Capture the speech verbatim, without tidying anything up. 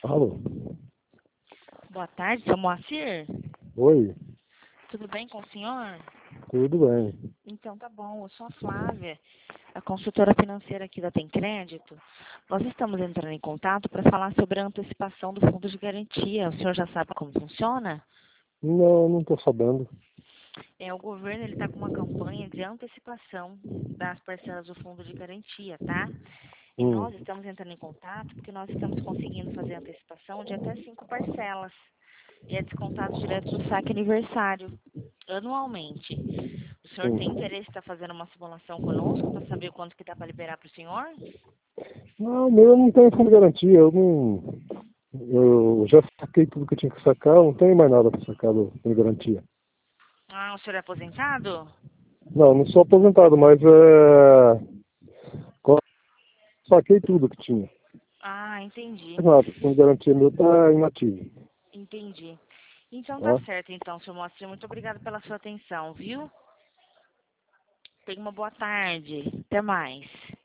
Alô? Boa tarde, seu Moacir. Oi, Tudo bem com o senhor? tudo bem. Então tá bom, eu sou a Flávia, a consultora financeira aqui da Tem Crédito. Nós estamos entrando em contato para falar sobre a antecipação do fundo de garantia. O senhor já sabe como funciona? Não, não estou sabendo. É, o governo ele está com uma campanha de antecipação das parcelas do fundo de garantia, tá? E Hum, nós estamos entrando em contato porque nós estamos conseguindo fazer antecipação de até cinco parcelas. E é descontado direto do saque aniversário, anualmente. O senhor tem sim. interesse em estar fazendo uma simulação conosco para saber quanto que dá para liberar para o senhor? Não, o meu não tem fundo de garantia. Eu não. Eu já saquei tudo que eu tinha que sacar, não tenho mais nada para sacar do fundo de garantia. Ah, o senhor é aposentado? Não, não sou aposentado, mas é. Saquei tudo que tinha. Ah, entendi. Mas nada, o fundo de garantia meu está inativo. Entendi. Então tá Tá? certo, então, senhor Moacir. Muito obrigada pela sua atenção, viu? Tenha uma boa tarde. Até mais.